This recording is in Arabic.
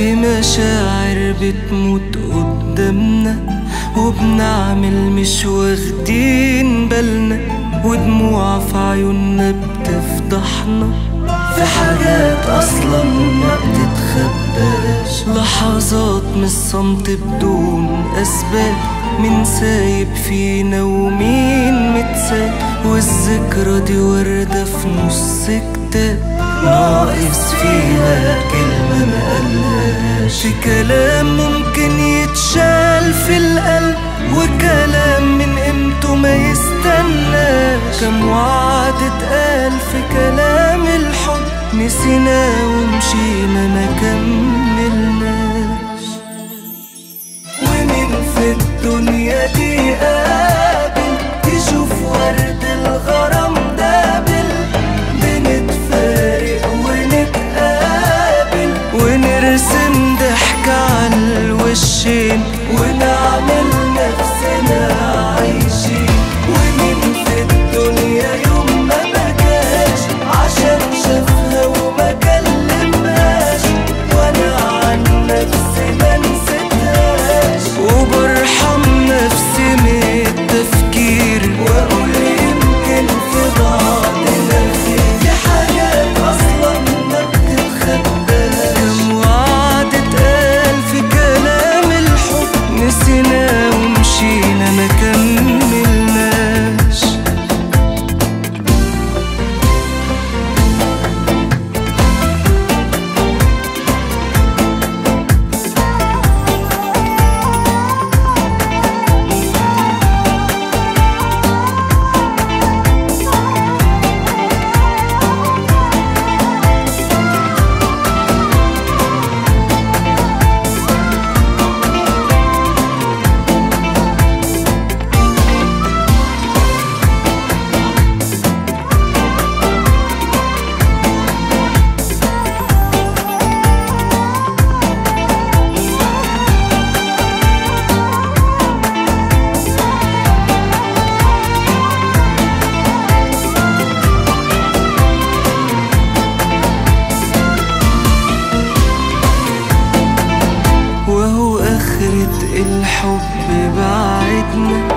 في مشاعر بتموت قدامنا وبنعمل مش واخدين بالنا، ودموع في عيوننا بتفضحنا في حاجات أصلا ما بتتخباش. لحظات من الصمت بدون أسباب، مين سايب فينا ومين متساب، والذكرى دي وردة في نص كتاب ناقص فيها كلمة مقالهاش. في كلام ممكن يتشال في القلب، وكلام من قيمته ما يستناش. كم وعد اتقال في كلام الحب، نسيناه ومشينا ما كملناش. ومين في الدنيا دي قابل يشوف ورد الغرام دابل؟ بنتفارق ونتقابل ونرسم ضحكة على الوشين ونعمل نفسنا عايشين. ومين في الدنيا يوم ما بكاش عشان شافها وما كلمهاش؟ وانا عن نفسي ما نسيتهاش، وبرحم نفسي من التفكير واقول يمكن في بعضنا في حاجات اصلا ما بتتخباش. كم وعد اتقال في كلام الحب، نسيناه ومشينا ما كملناش. وهو آخرة الحب بعدنا،